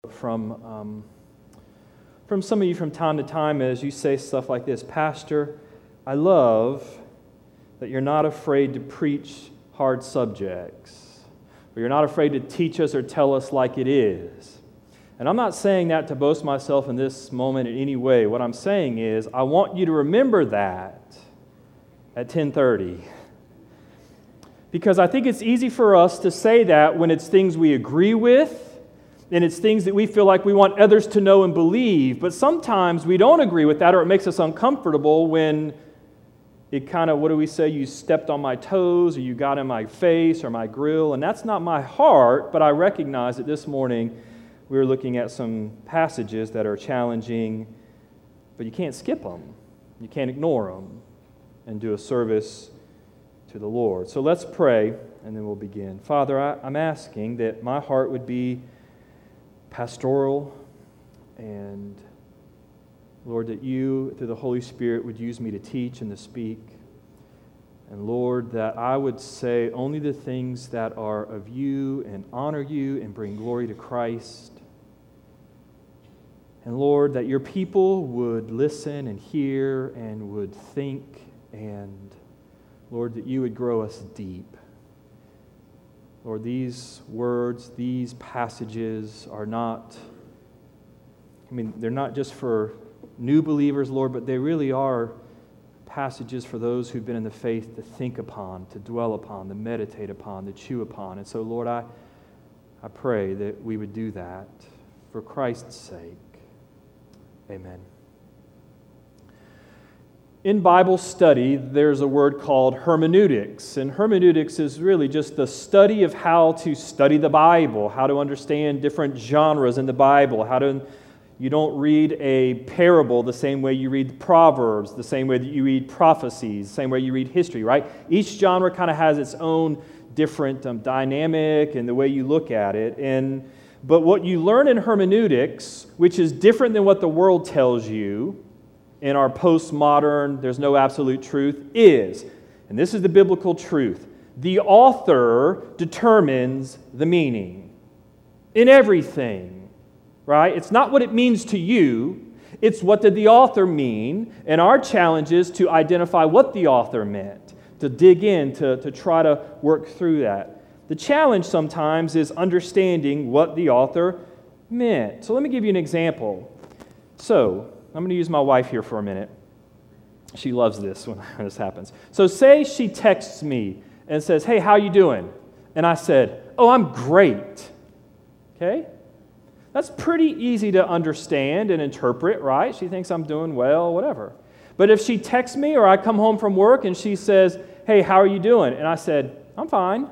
from some of you from time to time as you say stuff like this. Pastor, I love that you're not afraid to preach hard subjects, or you're not afraid to teach us or tell us like it is. And I'm not saying that to boast myself in this moment in any way. What I'm saying is I want you to remember that at 10:30. Because I think it's easy for us to say that when it's things we agree with, and it's things that we feel like we want others to know and believe. But sometimes we don't agree with that, or it makes us uncomfortable when it kind of, what do we say, you stepped on my toes, or you got in my face, or my grill. And that's not my heart, but I recognize that this morning we were looking at some passages that are challenging, but you can't skip them. You can't ignore them and do a service to the Lord. So let's pray, and then we'll begin. Father, I'm asking that my heart would be pastoral, and Lord, that you, through the Holy Spirit, would use me to teach and to speak. And Lord, that I would say only the things that are of you and honor you and bring glory to Christ. And Lord, that your people would listen and hear and would think, and Lord, that you would grow us deep. Lord, these words, these passages are not, they're not just for new believers, Lord, but they really are passages for those who've been in the faith to think upon, to dwell upon, to meditate upon, to chew upon. And so, Lord, I pray that we would do that for Christ's sake. Amen. In Bible study, there's a word called hermeneutics, and hermeneutics is really just the study of how to study the Bible, how to understand different genres in the Bible, you don't read a parable the same way you read Proverbs, the same way that you read prophecies, the same way you read history, right? Each genre kind of has its own different dynamic and the way you look at it, but what you learn in hermeneutics, which is different than what the world tells you, in our postmodern, there's no absolute truth, is, and this is the biblical truth, the author determines the meaning in everything, right? It's not what it means to you, it's what did the author mean, and our challenge is to identify what the author meant, to dig in, to try to work through that. The challenge sometimes is understanding what the author meant. So let me give you an example. So, I'm going to use my wife here for a minute. She loves this when this happens. So say she texts me and says, "Hey, how you doing?" And I said, "Oh, I'm great." Okay? That's pretty easy to understand and interpret, right? She thinks I'm doing well, whatever. But if she texts me or I come home from work and she says, "Hey, how are you doing?" And I said, "I'm fine."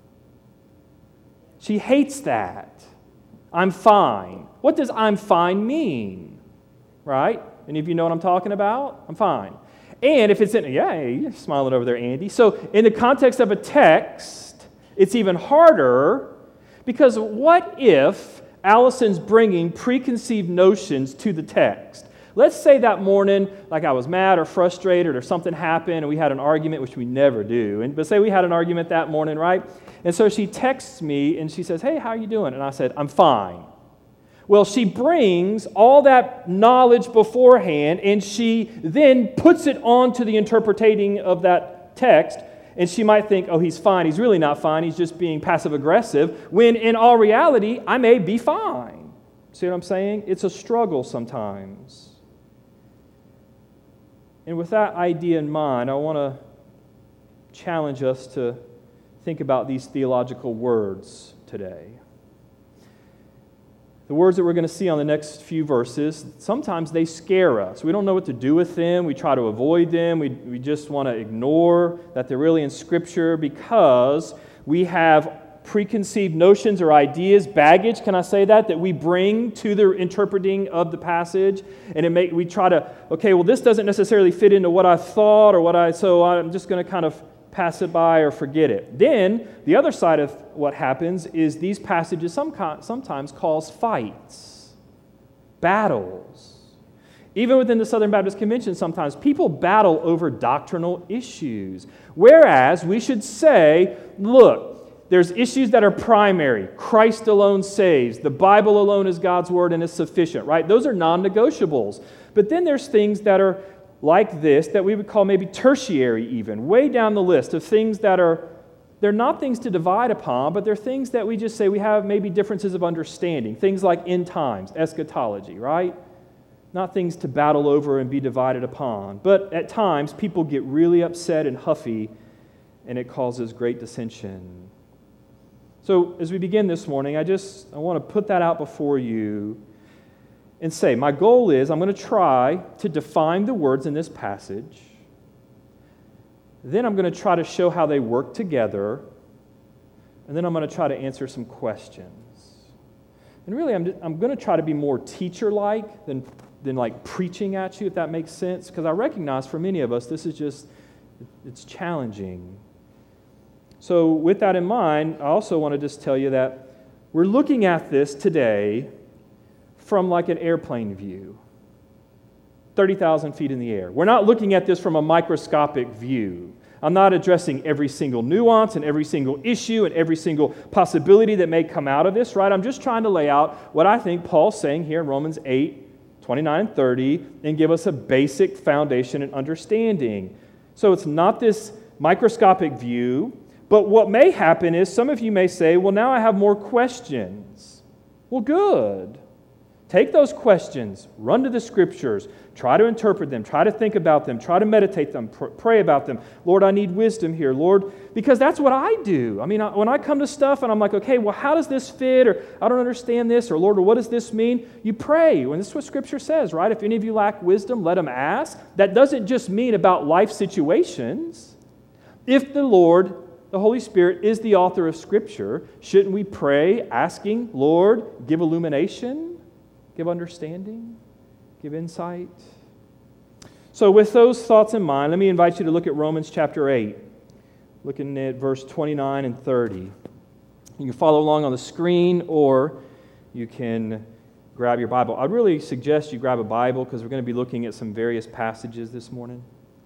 She hates that. I'm fine. What does "I'm fine" mean? Right? Any of you know what I'm talking about? I'm fine. And if it's you're smiling over there, Andy. So in the context of a text, it's even harder, because what if Allison's bringing preconceived notions to the text? Let's say that morning, like I was mad or frustrated or something happened and we had an argument, which we never do. But say we had an argument that morning, right? And so she texts me and she says, "Hey, how are you doing?" And I said, "I'm fine." Well, she brings all that knowledge beforehand, and she then puts it onto the interpreting of that text, and she might think, "Oh, he's fine. He's really not fine. He's just being passive-aggressive," when in all reality, I may be fine. See what I'm saying? It's a struggle sometimes. And with that idea in mind, I want to challenge us to think about these theological words today. The words that we're going to see on the next few verses, sometimes they scare us. We don't know what to do with them. We try to avoid them. We just want to ignore that they're really in Scripture, because we have preconceived notions or ideas, baggage, can I say that we bring to the interpreting of the passage. And we try to, okay, well, this doesn't necessarily fit into what I thought so I'm just going to kind of pass it by or forget it. Then, the other side of what happens is these passages sometimes cause fights, battles. Even within the Southern Baptist Convention, sometimes people battle over doctrinal issues. Whereas we should say, look, there's issues that are primary. Christ alone saves. The Bible alone is God's word and is sufficient, right? Those are non-negotiables. But then there's things that are like this that we would call maybe tertiary even, way down the list of things that they're not things to divide upon, but they're things that we just say we have maybe differences of understanding. Things like end times, eschatology, right? Not things to battle over and be divided upon. But at times, people get really upset and huffy, and it causes great dissension. So as we begin this morning, I want to put that out before you and say, my goal is I'm going to try to define the words in this passage. Then I'm going to try to show how they work together. And then I'm going to try to answer some questions. And really, I'm going to try to be more teacher-like than like preaching at you, if that makes sense. Because I recognize for many of us, this is it's challenging. So with that in mind, I also want to just tell you that we're looking at this today from like an airplane view, 30,000 feet in the air. We're not looking at this from a microscopic view. I'm not addressing every single nuance and every single issue and every single possibility that may come out of this, right? I'm just trying to lay out what I think Paul's saying here in Romans 8, 29 and 30, and give us a basic foundation and understanding. So it's not this microscopic view, but what may happen is some of you may say, well, now I have more questions. Well, good. Take those questions, run to the Scriptures, try to interpret them, try to think about them, try to meditate them, pray about them. Lord, I need wisdom here, Lord, because that's what I do. I mean, when I come to stuff and I'm like, okay, well, how does this fit? Or I don't understand this, or Lord, what does this mean? You pray. And this is what Scripture says, right? If any of you lack wisdom, let them ask. That doesn't just mean about life situations. If the Lord, the Holy Spirit, is the author of Scripture, shouldn't we pray asking, Lord, give illumination? Give understanding, give insight. So with those thoughts in mind, let me invite you to look at Romans chapter 8, looking at verse 29 and 30. You can follow along on the screen, or you can grab your Bible. I'd really suggest you grab a Bible because we're going to be looking at some various passages this morning.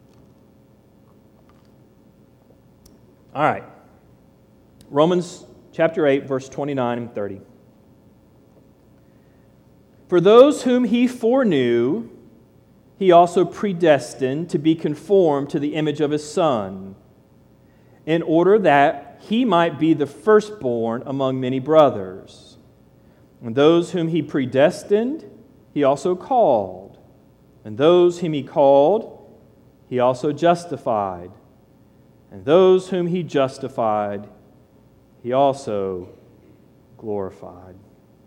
All right. Romans chapter 8, verse 29 and 30. For those whom he foreknew, he also predestined to be conformed to the image of his Son, in order that he might be the firstborn among many brothers. And those whom he predestined, he also called. And those whom he called, he also justified. And those whom he justified, he also glorified.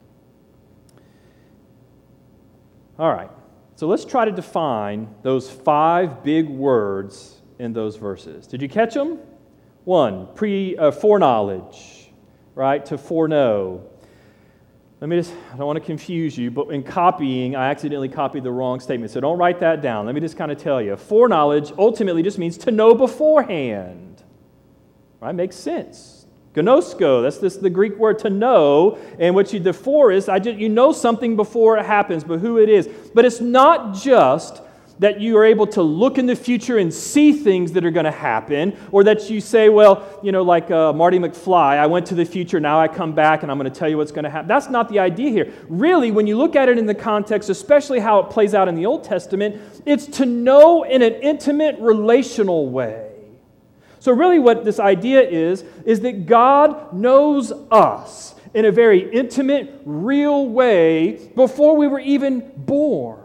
All right, so let's try to define those 5 big words in those verses. Did you catch them? 1, foreknowledge, right, to foreknow. I don't want to confuse you, but in copying, I accidentally copied the wrong statement, so don't write that down. Let me just kind of tell you. Foreknowledge ultimately just means to know beforehand, right? Makes sense. Gnosko, that's the Greek word to know, and what the for is, you know something before it happens, but who it is. But it's not just that you are able to look in the future and see things that are going to happen, or that you say, well, like Marty McFly, I went to the future, now I come back and I'm going to tell you what's going to happen. That's not the idea here. Really, when you look at it in the context, especially how it plays out in the Old Testament, it's to know in an intimate, relational way. So really what this idea is that God knows us in a very intimate, real way before we were even born.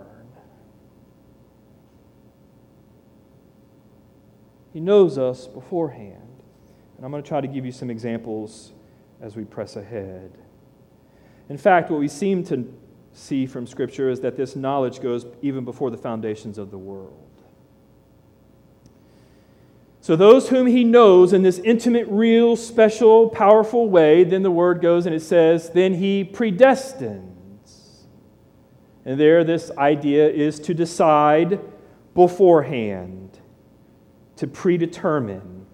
He knows us beforehand. And I'm going to try to give you some examples as we press ahead. In fact, what we seem to see from Scripture is that this knowledge goes even before the foundations of the world. So those whom he knows in this intimate, real, special, powerful way, then the word goes and it says, then he predestines. And there this idea is to decide beforehand, to predetermine.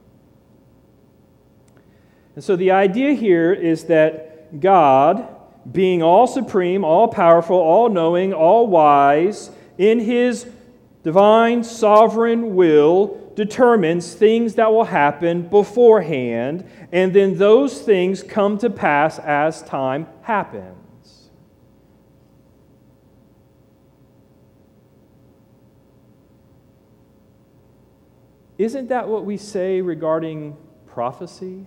And so the idea here is that God, being all supreme, all powerful, all knowing, all wise, in his divine sovereign will, determines things that will happen beforehand, and then those things come to pass as time happens. Isn't that what we say regarding prophecy?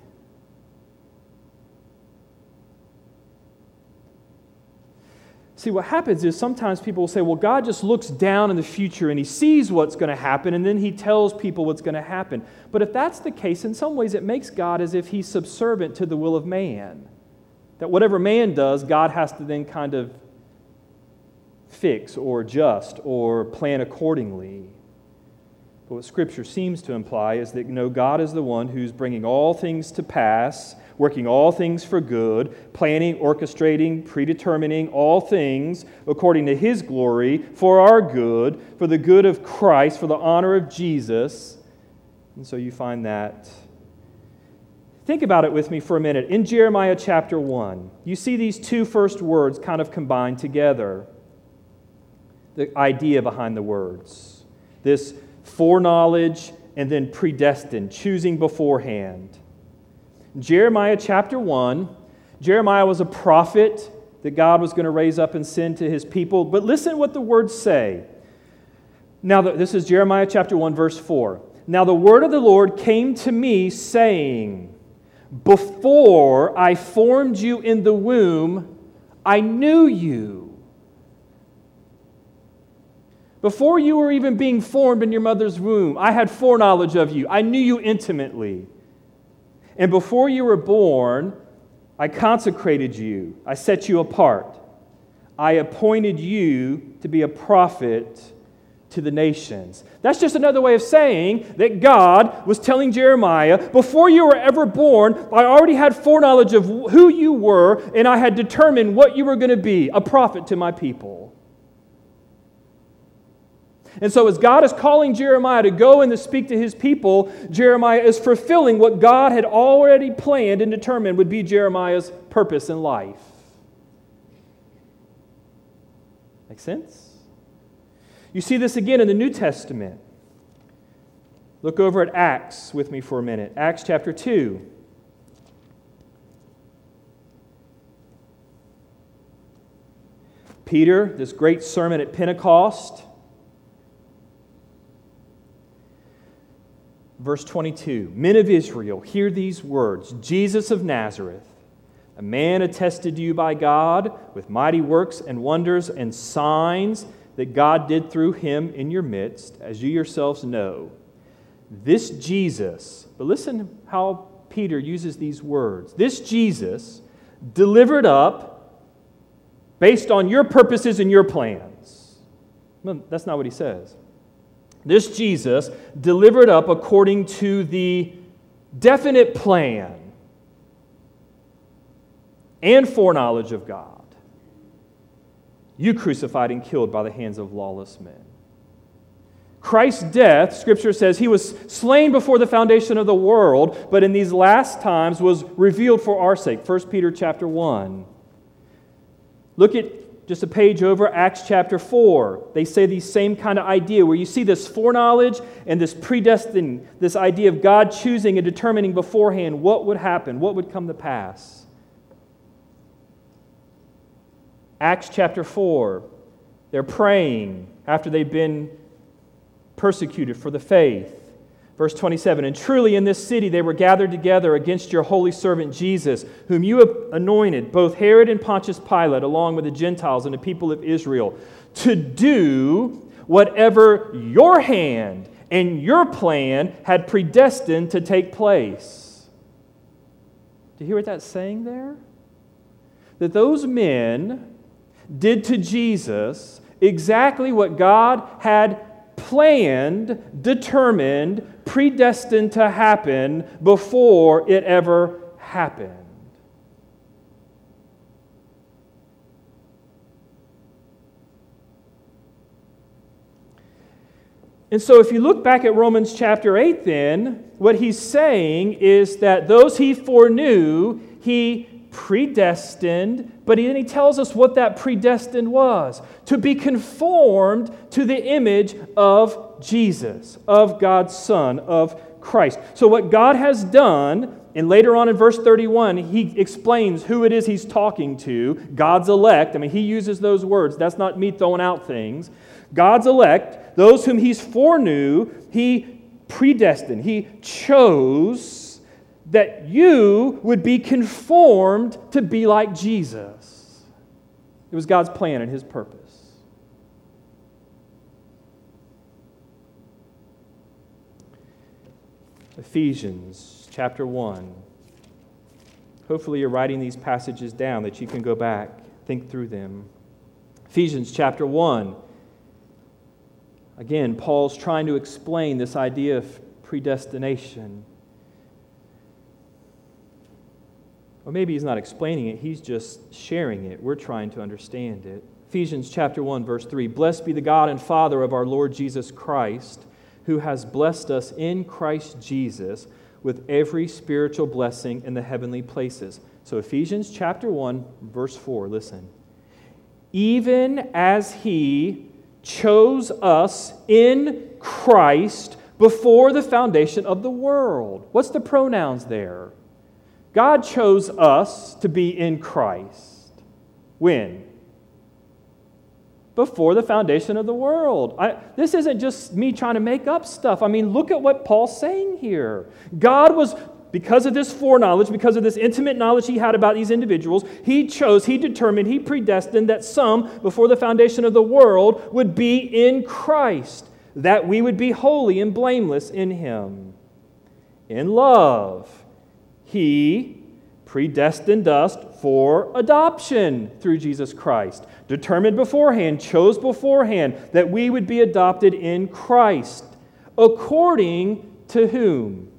See, what happens is sometimes people will say, well, God just looks down in the future and He sees what's going to happen and then He tells people what's going to happen. But if that's the case, in some ways it makes God as if He's subservient to the will of man. That whatever man does, God has to then kind of fix or adjust or plan accordingly. But what Scripture seems to imply is that, God is the one who's bringing all things to pass, working all things for good, planning, orchestrating, predetermining all things according to His glory, for our good, for the good of Christ, for the honor of Jesus. And so you find that. Think about it with me for a minute. In Jeremiah chapter 1, you see these two first words kind of combined together. The idea behind the words. This foreknowledge and then predestined, choosing beforehand. Jeremiah chapter 1, Jeremiah was a prophet that God was going to raise up and send to His people. But listen what the words say. Now, this is Jeremiah chapter 1, verse 4. Now the word of the Lord came to me, saying, before I formed you in the womb, I knew you. Before you were even being formed in your mother's womb, I had foreknowledge of you. I knew you intimately. And before you were born, I consecrated you. I set you apart. I appointed you to be a prophet to the nations. That's just another way of saying that God was telling Jeremiah, before you were ever born, I already had foreknowledge of who you were, and I had determined what you were going to be, a prophet to my people. And so as God is calling Jeremiah to go and to speak to His people, Jeremiah is fulfilling what God had already planned and determined would be Jeremiah's purpose in life. Make sense? You see this again in the New Testament. Look over at Acts with me for a minute. Acts chapter 2. Peter, this great sermon at Pentecost. Verse 22, men of Israel, hear these words. Jesus of Nazareth, a man attested to you by God with mighty works and wonders and signs that God did through Him in your midst, as you yourselves know. This Jesus, but listen how Peter uses these words. This Jesus delivered up based on your purposes and your plans. Well, that's not what he says. This Jesus delivered up according to the definite plan and foreknowledge of God. You crucified and killed by the hands of lawless men. Christ's death, Scripture says, He was slain before the foundation of the world, but in these last times was revealed for our sake. 1 Peter chapter 1. Look at just a page over, Acts chapter 4. They say the same kind of idea where you see this foreknowledge and this predestined, this idea of God choosing and determining beforehand what would happen, what would come to pass. Acts chapter 4, they're praying after they've been persecuted for the faith. Verse 27, and truly in this city they were gathered together against your holy servant Jesus, whom you have anointed, both Herod and Pontius Pilate, along with the Gentiles and the people of Israel, to do whatever your hand and your plan had predestined to take place. Do you hear what that's saying there? That those men did to Jesus exactly what God had planned, determined, predestined to happen before it ever happened. And so if you look back at Romans chapter 8 then, what he's saying is that those He foreknew, He predestined, but then he tells us what that predestined was: to be conformed to the image of Jesus, of God's Son, of Christ. So what God has done, and later on in verse 31, he explains who it is he's talking to, God's elect. I mean, he uses those words. That's not me throwing out things. God's elect, those whom he's foreknew, he predestined. He chose that you would be conformed to be like Jesus. It was God's plan and his purpose. Ephesians chapter 1. Hopefully you're writing these passages down that you can go back, think through them. Ephesians chapter 1. Again, Paul's trying to explain this idea of predestination. Or maybe he's not explaining it, he's just sharing it. We're trying to understand it. Ephesians chapter 1, verse 3. Blessed be the God and Father of our Lord Jesus Christ, who has blessed us in Christ Jesus with every spiritual blessing in the heavenly places. So Ephesians chapter 1, verse 4, listen. Even as he chose us in Christ before the foundation of the world. What's the pronouns there? God chose us to be in Christ. When? Before the foundation of the world. This isn't just me trying to make up stuff. I mean, look at what Paul's saying here. God was, because of this foreknowledge, because of this intimate knowledge he had about these individuals, he chose, he determined, he predestined that some, before the foundation of the world, would be in Christ, that we would be holy and blameless in him. In love, he predestined us for adoption through Jesus Christ. Determined beforehand, chose beforehand that we would be adopted in Christ. According to whom?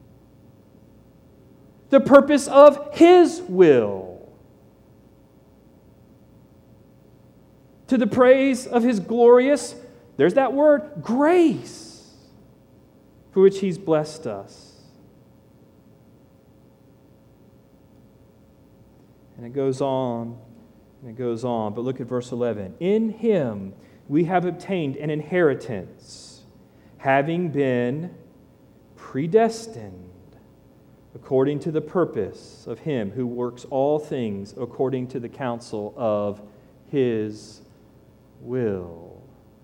The purpose of his will. To the praise of his glorious, there's that word, grace, for which he's blessed us. And it goes on, and it goes on. But look at verse 11. In him we have obtained an inheritance, having been predestined according to the purpose of him who works all things according to the counsel of his will.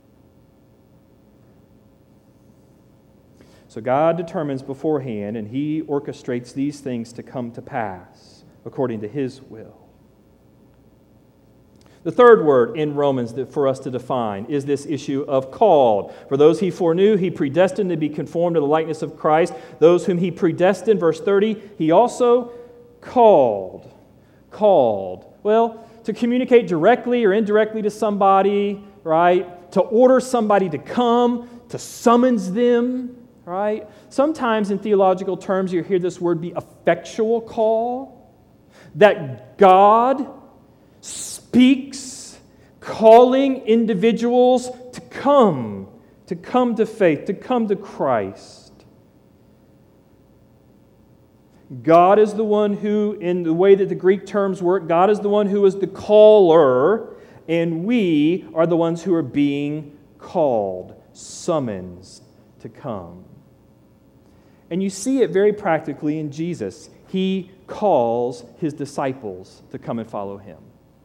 So God determines beforehand, and he orchestrates these things to come to pass according to his will. The third word in Romans that for us to define is this issue of called. For those he foreknew, he predestined to be conformed to the likeness of Christ. Those whom he predestined, verse 30, he also called. Called. Well, to communicate directly or indirectly to somebody, right? To order somebody to come, to summons them, right? Sometimes in theological terms you hear this word be effectual call. That God speaks, calling individuals to come to faith, to come to Christ. God is the one who, in the way that the Greek terms work, God is the one who is the caller, and we are the ones who are being called, summoned to come. And you see it very practically in Jesus. He calls his disciples to come and follow him.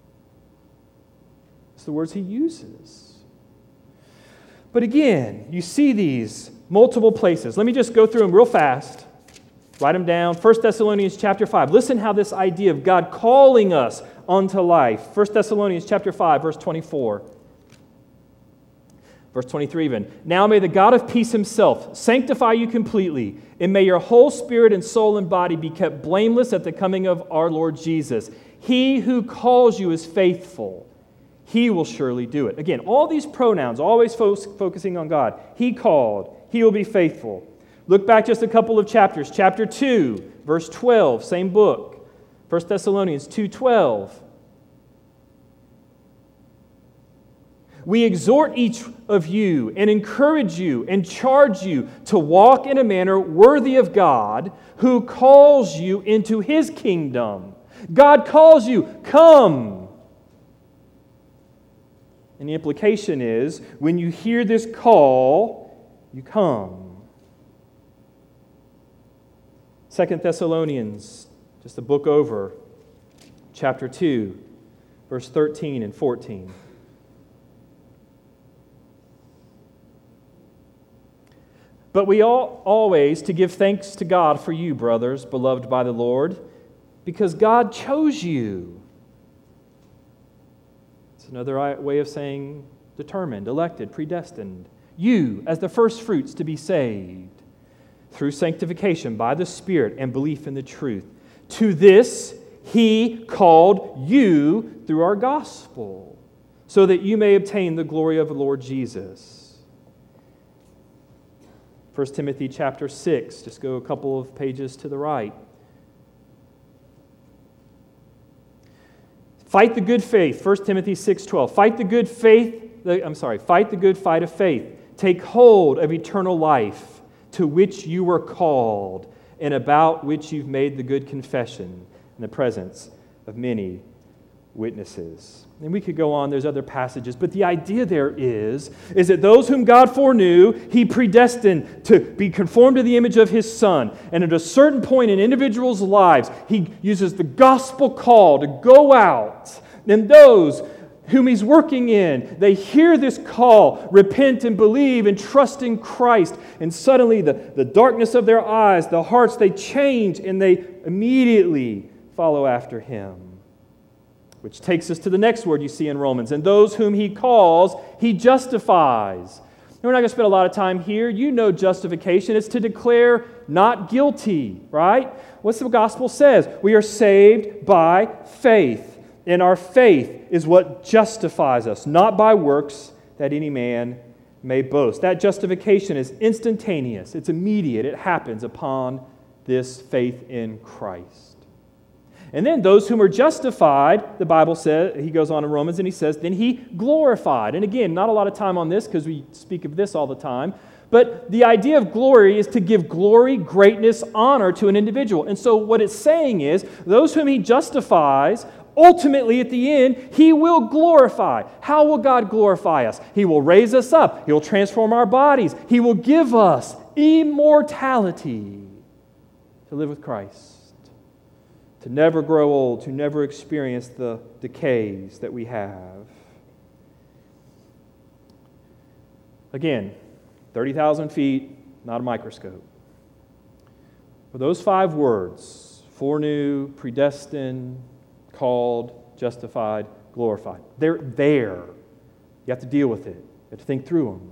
It's the words he uses. But again, you see these multiple places. Let me just go through them real fast. Write them down. 1 Thessalonians chapter 5. Listen how this idea of God calling us unto life. 1 Thessalonians chapter 5, verse 24. Verse 23 even. Now may the God of peace himself sanctify you completely, and may your whole spirit and soul and body be kept blameless at the coming of our Lord Jesus. He who calls you is faithful. He will surely do it. Again, all these pronouns, always focusing on God. He called. He will be faithful. Look back just a couple of chapters. Chapter 2, verse 12, same book. 1 Thessalonians 2:12. We exhort each of you and encourage you and charge you to walk in a manner worthy of God who calls you into his kingdom, God calls you, come. And the implication is, when you hear this call, you come. 2 Thessalonians, just a book over, chapter 2, verse 13 and 14. But we ought always to give thanks to God for you, brothers, beloved by the Lord, because God chose you. It's another way of saying determined, elected, predestined. You as the first fruits to be saved through sanctification by the Spirit and belief in the truth. To this He called you through our gospel, so that you may obtain the glory of the Lord Jesus. 1 Timothy chapter 6, just go a couple of pages to the right. Fight the good faith, 1 Timothy 6:12. Fight the good fight of faith. Take hold of eternal life, to which you were called, and about which you've made the good confession in the presence of many witnesses. And we could go on, there's other passages, but the idea there is that those whom God foreknew, He predestined to be conformed to the image of His Son. And at a certain point in individuals' lives, He uses the gospel call to go out. And those whom He's working in, they hear this call, repent and believe and trust in Christ. And suddenly the darkness of their eyes, the hearts, they change and they immediately follow after Him. Which takes us to the next word you see in Romans. And those whom He calls, He justifies. And we're not going to spend a lot of time here. You know justification. It's to declare not guilty, right? What's the gospel says? We are saved by faith. And our faith is what justifies us, not by works that any man may boast. That justification is instantaneous. It's immediate. It happens upon this faith in Christ. And then those whom are justified, the Bible says, he goes on in Romans and he says, then He glorified. And again, not a lot of time on this because we speak of this all the time. But the idea of glory is to give glory, greatness, honor to an individual. And so what it's saying is, those whom He justifies, ultimately at the end, He will glorify. How will God glorify us? He will raise us up. He will transform our bodies. He will give us immortality to live with Christ. To never grow old, to never experience the decays that we have. Again, 30,000 feet, not a microscope. For those 5 words, foreknew, predestined, called, justified, glorified, they're there. You have to deal with it. You have to think through them.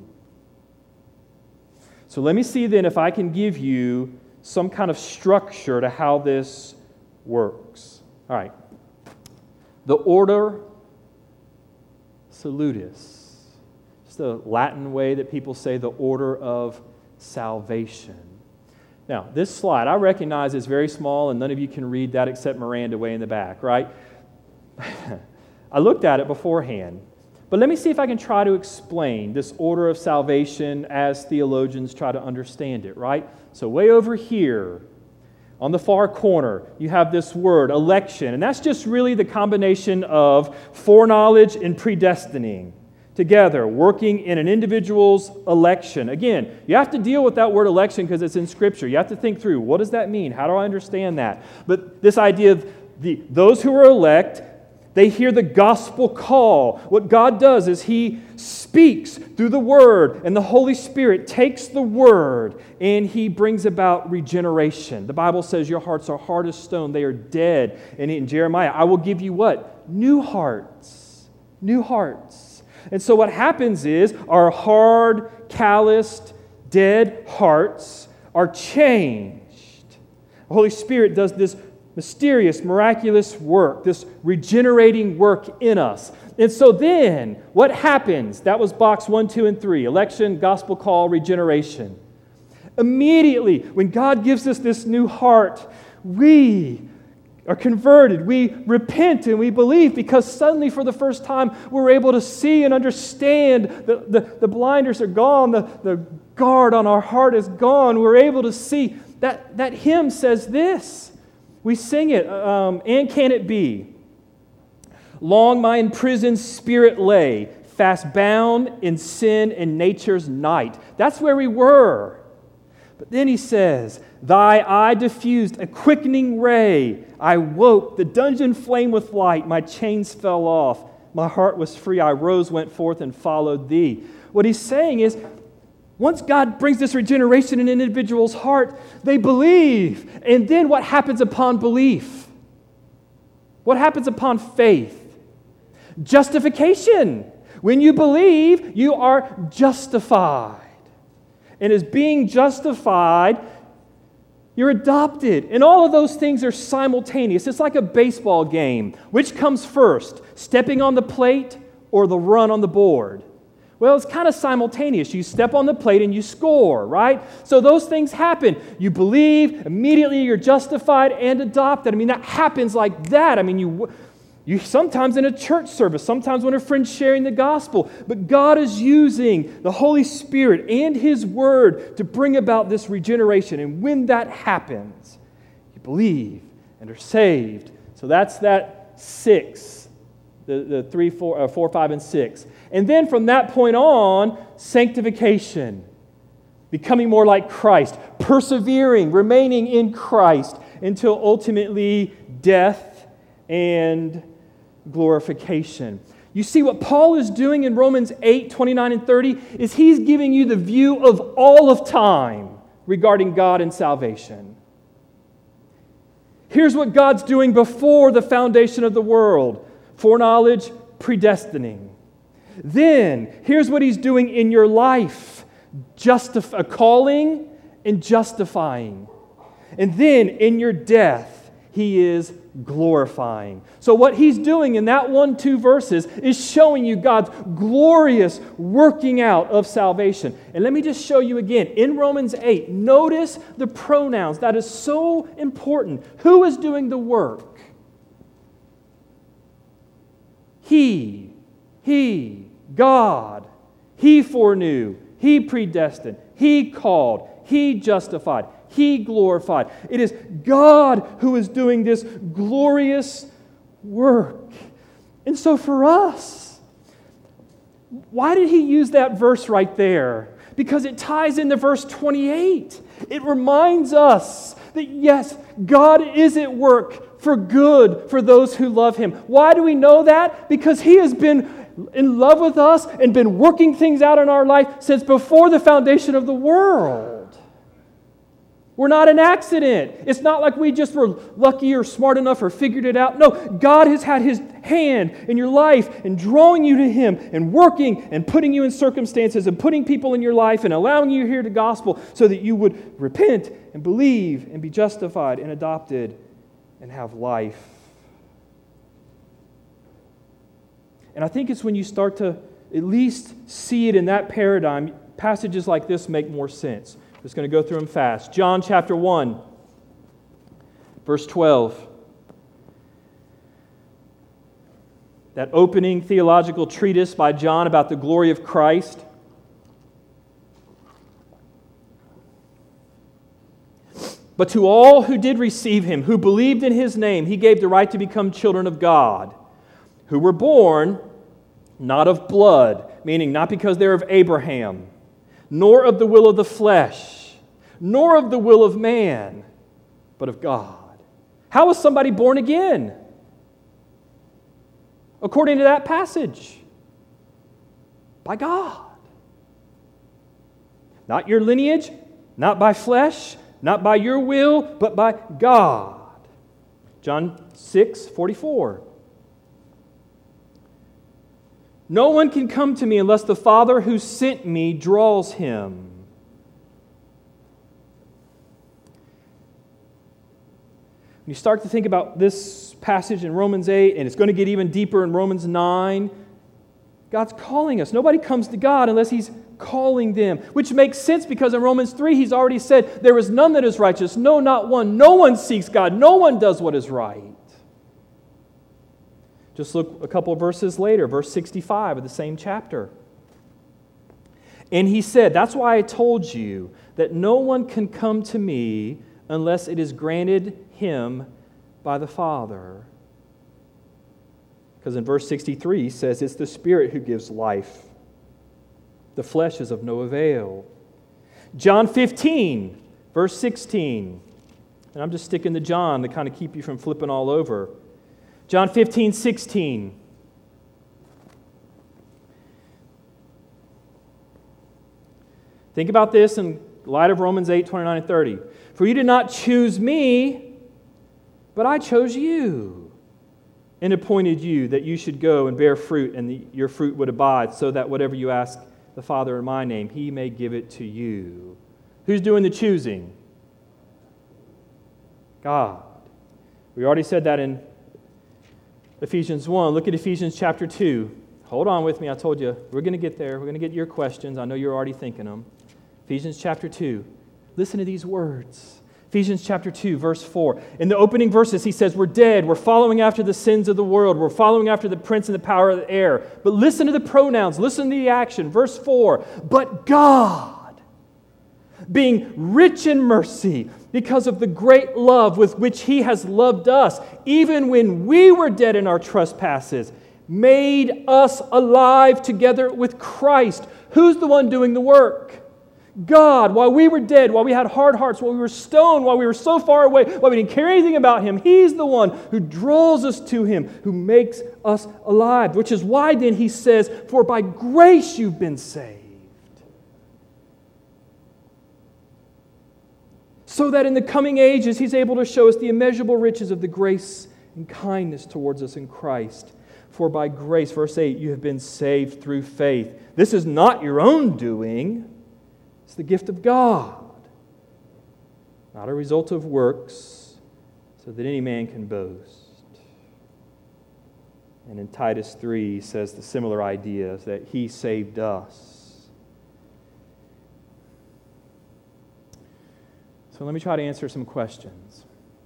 So let me see then if I can give you some kind of structure to how this works. All right. The order salutis. It's the Latin way that people say the order of salvation. Now, this slide, I recognize is very small and none of you can read that except Miranda way in the back, right? I looked at it beforehand. But let me see if I can try to explain this order of salvation as theologians try to understand it, right? So way over here, on the far corner, you have this word, election. And that's just really the combination of foreknowledge and predestining together, working in an individual's election. Again, you have to deal with that word election because it's in Scripture. You have to think through, what does that mean? How do I understand that? But this idea of those who are elect, they hear the gospel call. What God does is He speaks through the Word, and the Holy Spirit takes the Word, and He brings about regeneration. The Bible says your hearts are hard as stone. They are dead. And in Jeremiah, I will give you what? New hearts. New hearts. And so what happens is our hard, calloused, dead hearts are changed. The Holy Spirit does this mysterious, miraculous work, this regenerating work in us. And so then, what happens? That was box 1, 2, and 3. Election, gospel call, regeneration. Immediately, when God gives us this new heart, we are converted. We repent and we believe because suddenly, for the first time, we're able to see and understand. The blinders are gone. The guard on our heart is gone. We're able to see. That hymn says this. We sing it, and can it be? Long my imprisoned spirit lay, fast bound in sin and nature's night. That's where we were. But then he says, thy eye diffused a quickening ray. I woke, the dungeon flamed with light. My chains fell off. My heart was free. I rose, went forth, and followed thee. What he's saying is, once God brings this regeneration in an individual's heart, they believe. And then what happens upon belief? What happens upon faith? Justification. When you believe, you are justified. And as being justified, you're adopted. And all of those things are simultaneous. It's like a baseball game. Which comes first, stepping on the plate or the run on the board? Well, it's kind of simultaneous. You step on the plate and you score, right? So those things happen. You believe, immediately you're justified and adopted. I mean, that happens like that. I mean, you sometimes in a church service, sometimes when a friend's sharing the gospel, but God is using the Holy Spirit and His Word to bring about this regeneration. And when that happens, you believe and are saved. So that's that 6, the 3, 4, 5, and 6. And then from that point on, sanctification, becoming more like Christ, persevering, remaining in Christ until ultimately death and glorification. You see, what Paul is doing in Romans 8, 29 and 30 is he's giving you the view of all of time regarding God and salvation. Here's what God's doing before the foundation of the world: foreknowledge, predestining. Then, here's what He's doing in your life: calling and justifying. And then, in your death, He is glorifying. So what He's doing in that 1-2 verses is showing you God's glorious working out of salvation. And let me just show you again. In Romans 8, notice the pronouns. That is so important. Who is doing the work? He, God. He foreknew. He predestined. He called. He justified. He glorified. It is God who is doing this glorious work. And so for us, why did he use that verse right there? Because it ties into verse 28. It reminds us that yes, God is at work for good for those who love Him. Why do we know that? Because He has been in love with us and been working things out in our life since before the foundation of the world. We're not an accident. It's not like we just were lucky or smart enough or figured it out. No, God has had His hand in your life and drawing you to Him and working and putting you in circumstances and putting people in your life and allowing you to hear the gospel so that you would repent and believe and be justified and adopted and have life. And I think it's when you start to at least see it in that paradigm, passages like this make more sense. Just going to go through them fast. John chapter 1, verse 12. That opening theological treatise by John about the glory of Christ. But to all who did receive Him, who believed in His name, He gave the right to become children of God, who were born not of blood, meaning not because they're of Abraham, nor of the will of the flesh, nor of the will of man, but of God. How is somebody born again? According to that passage, by God. Not your lineage, not by flesh, not by your will, but by God. John 6:44. No one can come to me unless the Father who sent me draws him. When you start to think about this passage in Romans 8, and it's going to get even deeper in Romans 9, God's calling us. Nobody comes to God unless He's calling them, which makes sense because in Romans 3, He's already said, there is none that is righteous, no, not one. No one seeks God. No one does what is right. Just look a couple of verses later, verse 65 of the same chapter. And He said, that's why I told you that no one can come to me unless it is granted him by the Father. Because in verse 63 he says, it's the Spirit who gives life. The flesh is of no avail. John 15, verse 16. And I'm just sticking to John to kind of keep you from flipping all over. John 15, 16. Think about this in light of Romans 8, 29 and 30. For you did not choose me, but I chose you and appointed you that you should go and bear fruit, and your fruit would abide, so that whatever you ask the Father in my name, He may give it to you. Who's doing the choosing? God. We already said that in Ephesians 1. Look at Ephesians chapter 2. Hold on with me. I told you, we're going to get there. We're going to get your questions. I know you're already thinking them. Ephesians chapter 2. Listen to these words. Ephesians chapter 2, verse 4. In the opening verses, he says, we're dead. We're following after the sins of the world. We're following after the prince and the power of the air. But listen to the pronouns. Listen to the action. Verse 4. But God, being rich in mercy, because of the great love with which He has loved us, even when we were dead in our trespasses, made us alive together with Christ. Who's the one doing the work? God. While we were dead, while we had hard hearts, while we were stoned, while we were so far away, while we didn't care anything about Him, He's the one who draws us to Him, who makes us alive. Which is why then He says, for by grace you've been saved. So that in the coming ages He's able to show us the immeasurable riches of the grace and kindness towards us in Christ. For by grace, verse 8, you have been saved through faith. This is not your own doing. It's the gift of God, not a result of works, so that any man can boast. And in Titus 3, he says the similar idea, that He saved us. So let me try to answer some questions.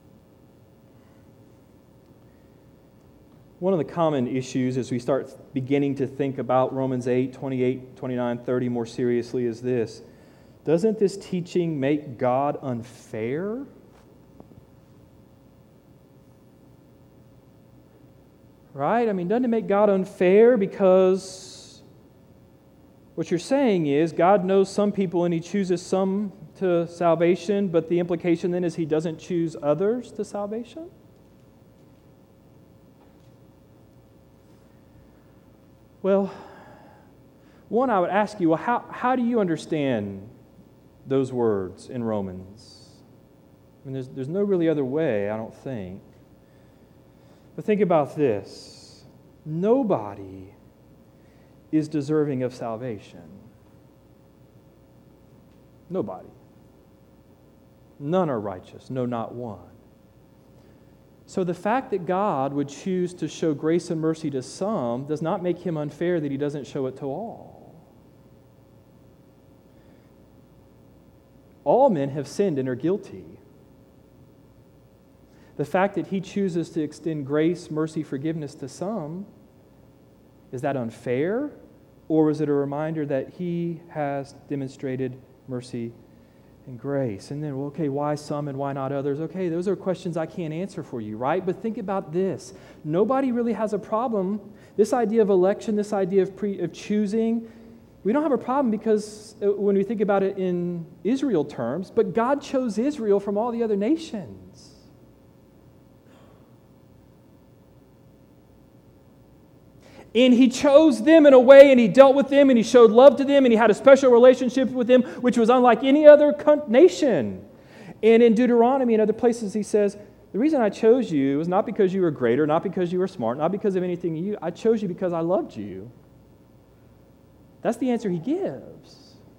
One of the common issues as we start beginning to think about Romans 8, 28, 29, 30 more seriously is this. Doesn't this teaching make God unfair? Right? I mean, doesn't it make God unfair? Because what you're saying is God knows some people and He chooses some to salvation, but the implication then is He doesn't choose others to salvation? Well, one, I would ask you, well, how do you understand those words in Romans? I mean, there's no really other way, I don't think. But think about this. Nobody is deserving of salvation. Nobody. None are righteous, no, not one. So the fact that God would choose to show grace and mercy to some does not make Him unfair that He doesn't show it to all. All men have sinned and are guilty. The fact that He chooses to extend grace, mercy, forgiveness to some, is that unfair? Or is it a reminder that He has demonstrated mercy and grace? And then, well, okay, why some and why not others? Okay, those are questions I can't answer for you, right? But think about this. Nobody really has a problem. This idea of election, this idea of choosing, we don't have a problem because when we think about it in Israel terms, but God chose Israel from all the other nations. And He chose them in a way, and He dealt with them, and He showed love to them, and He had a special relationship with them, which was unlike any other nation. And in Deuteronomy and other places He says, the reason I chose you was not because you were greater, not because you were smart, not because of anything you. I chose you because I loved you. That's the answer He gives.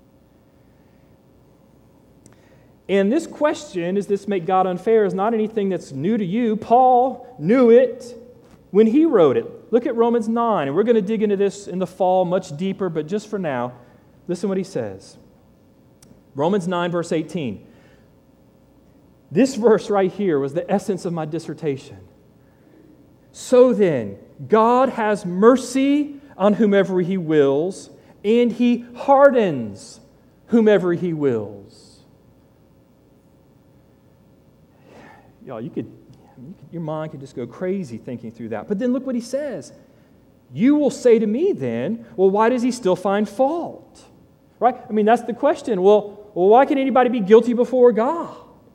And this question, does this make God unfair, is not anything that's new to you. Paul knew it when he wrote it. Look at Romans 9, and we're going to dig into this in the fall much deeper, but just for now, listen what he says. Romans 9, verse 18. This verse right here was the essence of my dissertation. So then, God has mercy on whomever He wills, and He hardens whomever He wills. Y'all, Your mind can just go crazy thinking through that. But then look what he says. You will say to me then, well, why does he still find fault? Right? I mean, that's the question. Well, why can anybody be guilty before God?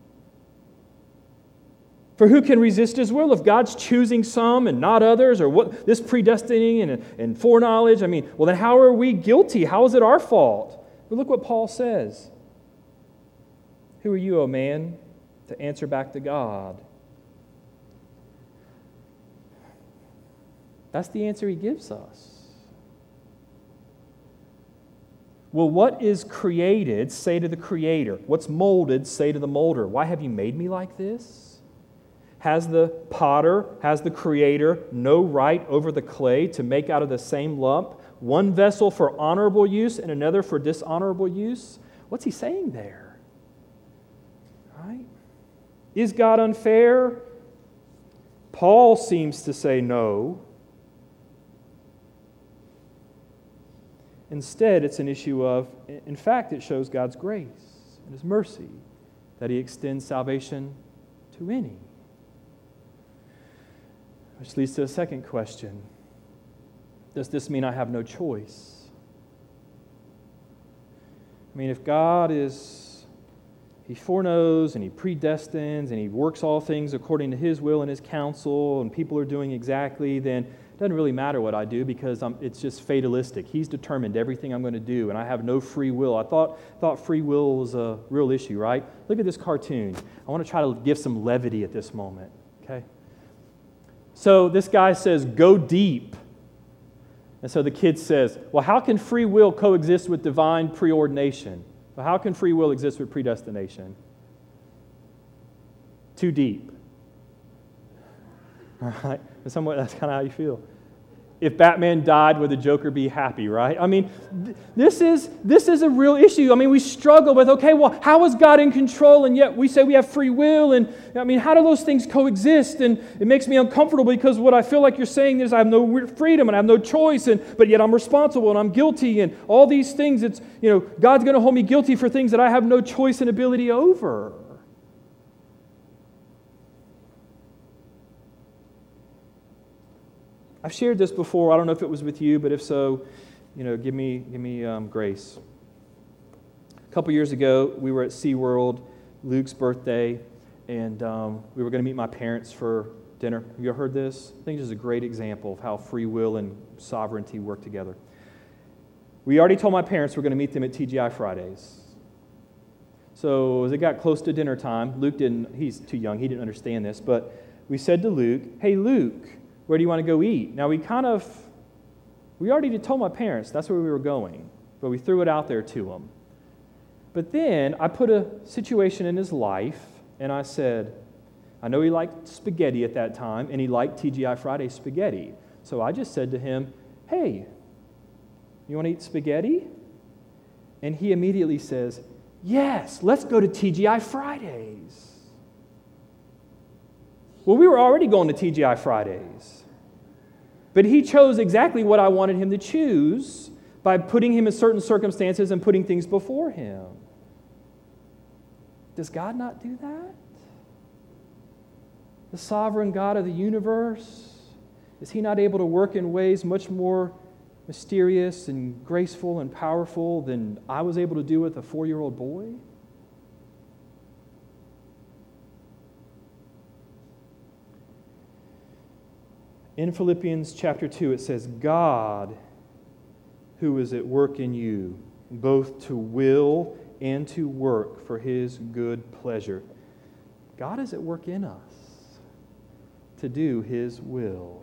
For who can resist his will if God's choosing some and not others, or what this predestining and foreknowledge? I mean, well, then how are we guilty? How is it our fault? But look what Paul says. Who are you, O man, to answer back to God? That's the answer he gives us. Well, what is created, say to the Creator. What's molded, say to the molder. Why have you made me like this? Has the potter, has the Creator no right over the clay to make out of the same lump one vessel for honorable use and another for dishonorable use? What's he saying there? Right? Is God unfair? Paul seems to say no. Instead, it's an issue of, in fact, it shows God's grace and His mercy that He extends salvation to any. Which leads to a second question. Does this mean I have no choice? I mean, if God He foreknows and He predestines and He works all things according to His will and His counsel, and people are doing exactly, then it doesn't really matter what I do because it's just fatalistic. He's determined everything I'm going to do, and I have no free will. I thought free will was a real issue, right? Look at this cartoon. I want to try to give some levity at this moment, okay? So this guy says, go deep. And so the kid says, well, how can free will coexist with divine preordination? Well, how can free will exist with predestination? Too deep. All right? In some way, that's kind of how you feel. If Batman died, would the Joker be happy, right? I mean, this is a real issue. I mean, we struggle with, okay, well, how is God in control? And yet we say we have free will. And I mean, how do those things coexist? And it makes me uncomfortable because what I feel like you're saying is I have no freedom and I have no choice, but yet I'm responsible and I'm guilty and all these things. It's, God's going to hold me guilty for things that I have no choice and ability over. I've shared this before. I don't know if it was with you, but if so, give me grace. A couple years ago, we were at SeaWorld, Luke's birthday, and we were going to meet my parents for dinner. Have you ever heard this? I think this is a great example of how free will and sovereignty work together. We already told my parents we're going to meet them at TGI Fridays. So as it got close to dinner time, he's too young, he didn't understand this, but we said to Luke, hey, Luke, where do you want to go eat? Now, we already told my parents that's where we were going, but we threw it out there to them. But then I put a situation in his life, and I said, I know he liked spaghetti at that time, and he liked TGI Friday spaghetti. So I just said to him, hey, you want to eat spaghetti? And he immediately says, yes, let's go to TGI Fridays. Well, we were already going to TGI Fridays. But he chose exactly what I wanted him to choose by putting him in certain circumstances and putting things before him. Does God not do that? The sovereign God of the universe, is He not able to work in ways much more mysterious and graceful and powerful than I was able to do with a 4-year-old boy? In Philippians chapter 2, it says, God, who is at work in you, both to will and to work for His good pleasure. God is at work in us to do His will.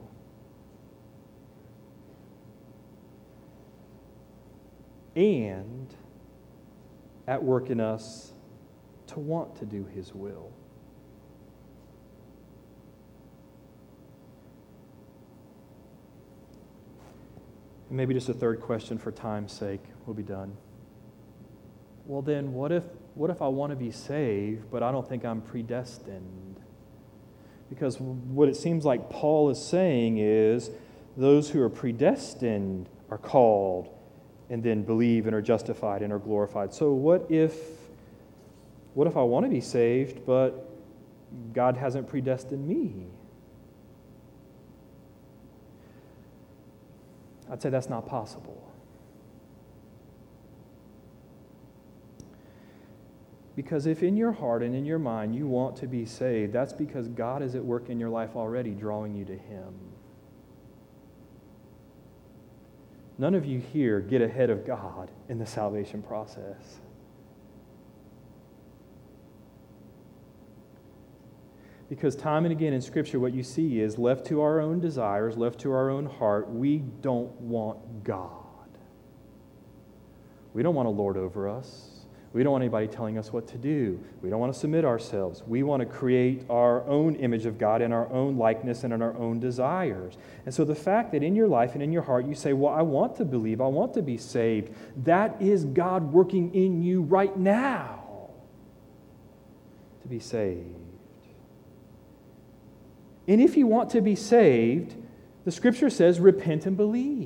And at work in us to want to do His will. And maybe just a third question for time's sake. We'll be done. Well then, what if I want to be saved, but I don't think I'm predestined? Because what it seems like Paul is saying is those who are predestined are called and then believe and are justified and are glorified. So what if I want to be saved, but God hasn't predestined me. I'd say that's not possible. Because if in your heart and in your mind you want to be saved, that's because God is at work in your life already, drawing you to Him. None of you here get ahead of God in the salvation process. Because time and again in Scripture, what you see is left to our own desires, left to our own heart, we don't want God. We don't want to lord over us. We don't want anybody telling us what to do. We don't want to submit ourselves. We want to create our own image of God in our own likeness and in our own desires. And so the fact that in your life and in your heart you say, well, I want to believe, I want to be saved, that is God working in you right now to be saved. And if you want to be saved, the Scripture says, repent and believe.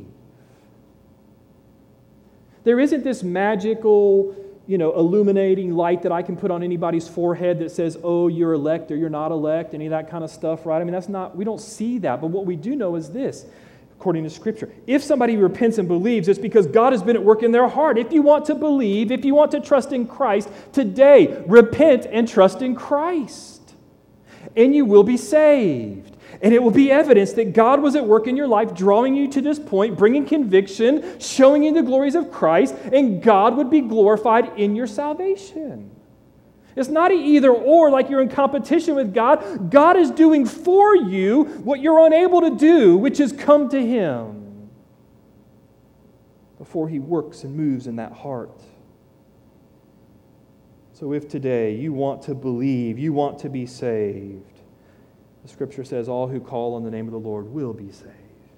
There isn't this magical, illuminating light that I can put on anybody's forehead that says, oh, you're elect or you're not elect, any of that kind of stuff, right? I mean, we don't see that. But what we do know is this, according to Scripture. If somebody repents and believes, it's because God has been at work in their heart. If you want to believe, if you want to trust in Christ, today, repent and trust in Christ. And you will be saved. And it will be evidence that God was at work in your life, drawing you to this point, bringing conviction, showing you the glories of Christ, and God would be glorified in your salvation. It's not an either or like you're in competition with God. God is doing for you what you're unable to do, which is come to Him before He works and moves in that heart. So if today you want to believe, you want to be saved, the Scripture says all who call on the name of the Lord will be saved.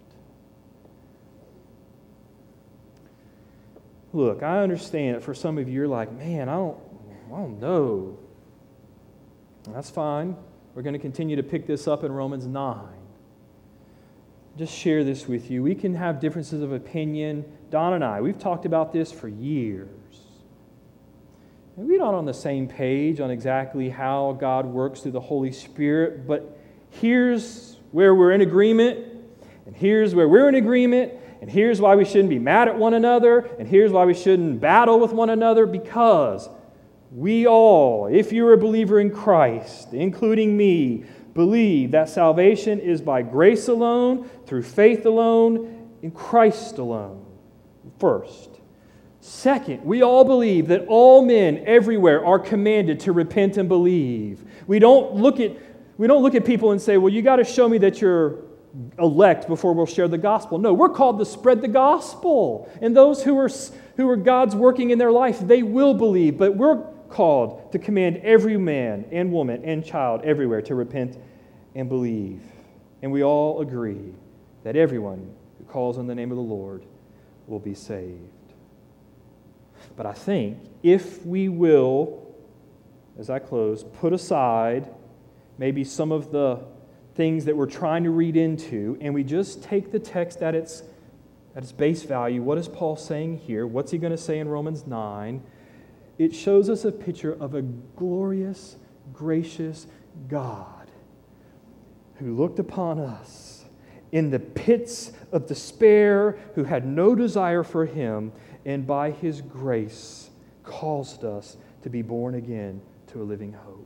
Look, I understand that for some of you, you're like, man, I don't know. That's fine. We're going to continue to pick this up in Romans 9. Just share this with you. We can have differences of opinion. Don and I, we've talked about this for years. And we're not on the same page on exactly how God works through the Holy Spirit, but here's where we're in agreement, and here's where we're in agreement, and here's why we shouldn't be mad at one another, and here's why we shouldn't battle with one another, because we all, if you're a believer in Christ, including me, believe that salvation is by grace alone, through faith alone, in Christ alone. First. Second, we all believe that all men everywhere are commanded to repent and believe. We don't look at people and say, well, you got to show me that you're elect before we'll share the gospel. No, we're called to spread the gospel. And those who are God's working in their life, they will believe. But we're called to command every man and woman and child everywhere to repent and believe. And we all agree that everyone who calls on the name of the Lord will be saved. But I think if we will, as I close, put aside maybe some of the things that we're trying to read into, and we just take the text at its base value, what is Paul saying here? What's he going to say in Romans 9? It shows us a picture of a glorious, gracious God who looked upon us in the pits of despair, who had no desire for Him, and by His grace caused us to be born again to a living hope.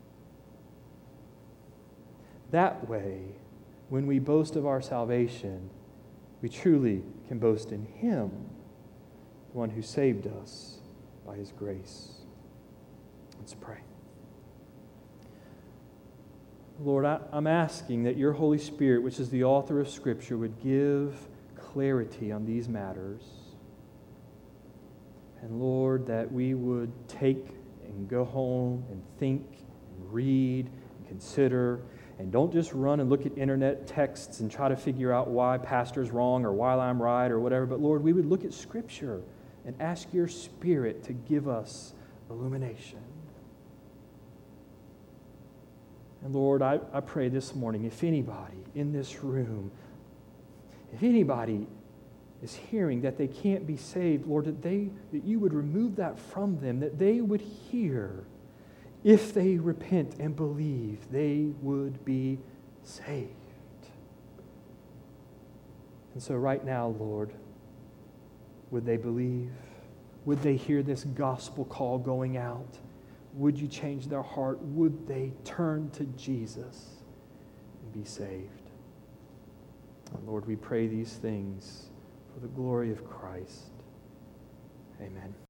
That way, when we boast of our salvation, we truly can boast in Him, the one who saved us by His grace. Let's pray. Lord, I'm asking that Your Holy Spirit, which is the author of Scripture, would give clarity on these matters. And Lord, that we would take and go home and think and read and consider, and don't just run and look at internet texts and try to figure out why pastor's wrong or why I'm right or whatever. But Lord, we would look at Scripture and ask Your Spirit to give us illumination. And Lord, I pray this morning, if anybody in this room, if anybody is hearing that they can't be saved, Lord, that You would remove that from them, that they would hear if they repent and believe, they would be saved. And so right now, Lord, would they believe? Would they hear this gospel call going out? Would you change their heart? Would they turn to Jesus and be saved? And Lord, we pray these things for the glory of Christ. Amen.